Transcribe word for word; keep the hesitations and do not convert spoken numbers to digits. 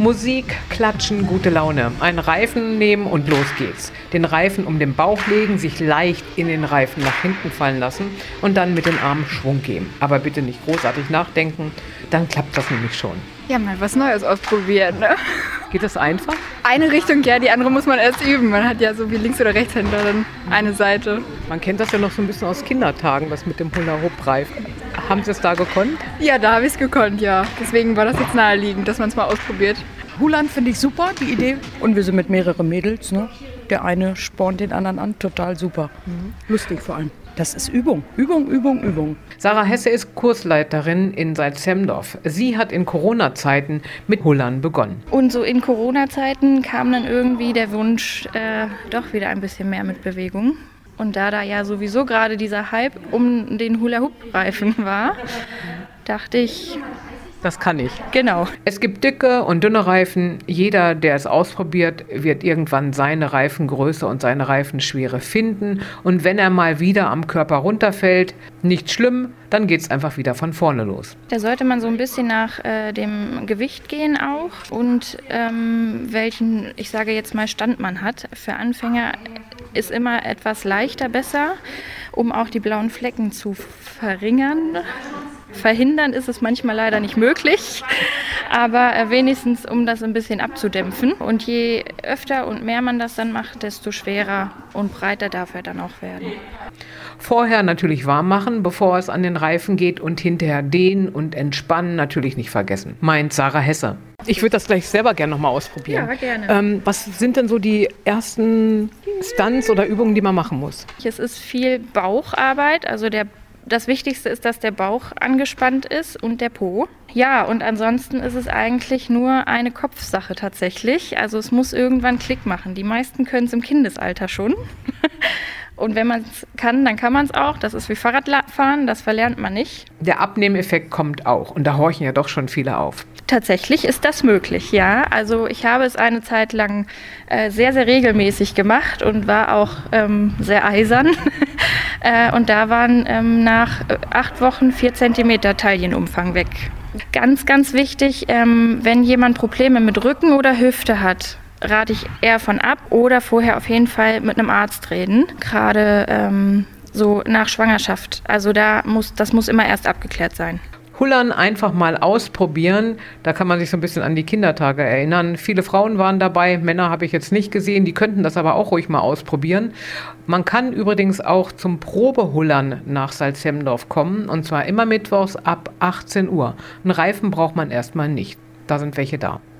Musik, Klatschen, gute Laune. Einen Reifen nehmen und los geht's. Den Reifen um den Bauch legen, sich leicht in den Reifen nach hinten fallen lassen und dann mit den Armen Schwung geben. Aber bitte nicht großartig nachdenken, dann klappt das nämlich schon. Ja, mal was Neues ausprobieren, ne? Geht das einfach? Eine Richtung, ja, die andere muss man erst üben. Man hat ja so wie Links- oder Rechtshänder dann eine Seite. Man kennt das ja noch so ein bisschen aus Kindertagen, das mit dem Hula-Hoop-Reifen. Haben Sie es da gekonnt? Ja, da habe ich es gekonnt, ja. Deswegen war das jetzt naheliegend, dass man es mal ausprobiert. Hulan finde ich super, die Idee. Und wir sind mit mehreren Mädels, ne? Der eine spornt den anderen an, total super. Mhm. Lustig vor allem. Das ist Übung, Übung, Übung, Übung. Sarah Hesse ist Kursleiterin in Salzhemdorf. Sie hat in Corona-Zeiten mit Hulan begonnen. Und so in Corona-Zeiten kam dann irgendwie der Wunsch, äh, doch wieder ein bisschen mehr mit Bewegung. Und da da ja sowieso gerade dieser Hype um den Hula-Hoop-Reifen war, dachte ich... Das kann ich. Genau. Es gibt dicke und dünne Reifen. Jeder, der es ausprobiert, wird irgendwann seine Reifengröße und seine Reifenschwere finden. Und wenn er mal wieder am Körper runterfällt, nicht schlimm, dann geht es einfach wieder von vorne los. Da sollte man so ein bisschen nach äh, dem Gewicht gehen auch und ähm, welchen, ich sage jetzt mal, Stand man hat. Für Anfänger ist immer etwas leichter besser, um auch die blauen Flecken zu verringern. Verhindern ist es manchmal leider nicht möglich, aber wenigstens, um das ein bisschen abzudämpfen. Und je öfter und mehr man das dann macht, desto schwerer und breiter darf er dann auch werden. Vorher natürlich warm machen, bevor es an den Reifen geht, und hinterher dehnen und entspannen natürlich nicht vergessen, meint Sarah Hesse. Ich würde das gleich selber gerne nochmal ausprobieren. Ja, gerne. Ähm, was sind denn so die ersten Stunts oder Übungen, die man machen muss? Es ist viel Baucharbeit, also der Das Wichtigste ist, dass der Bauch angespannt ist und der Po. Ja, und ansonsten ist es eigentlich nur eine Kopfsache tatsächlich. Also es muss irgendwann Klick machen. Die meisten können es im Kindesalter schon. Und wenn man es kann, dann kann man es auch. Das ist wie Fahrradfahren, das verlernt man nicht. Der Abnehmeffekt kommt auch und da horchen ja doch schon viele auf. Tatsächlich ist das möglich, ja. Also ich habe es eine Zeit lang äh, sehr, sehr regelmäßig gemacht und war auch ähm, sehr eisern. äh, und da waren ähm, nach acht Wochen vier Zentimeter Taillenumfang weg. Ganz, ganz wichtig, ähm, wenn jemand Probleme mit Rücken oder Hüfte hat, rate ich eher von ab oder vorher auf jeden Fall mit einem Arzt reden. Gerade ähm, so nach Schwangerschaft. Also da muss, das muss immer erst abgeklärt sein. Hulan einfach mal ausprobieren. Da kann man sich so ein bisschen an die Kindertage erinnern. Viele Frauen waren dabei, Männer habe ich jetzt nicht gesehen. Die könnten das aber auch ruhig mal ausprobieren. Man kann übrigens auch zum Probehullern nach Salzhemdorf kommen. Und zwar immer mittwochs ab achtzehn Uhr. Einen Reifen braucht man erstmal nicht. Da sind welche da.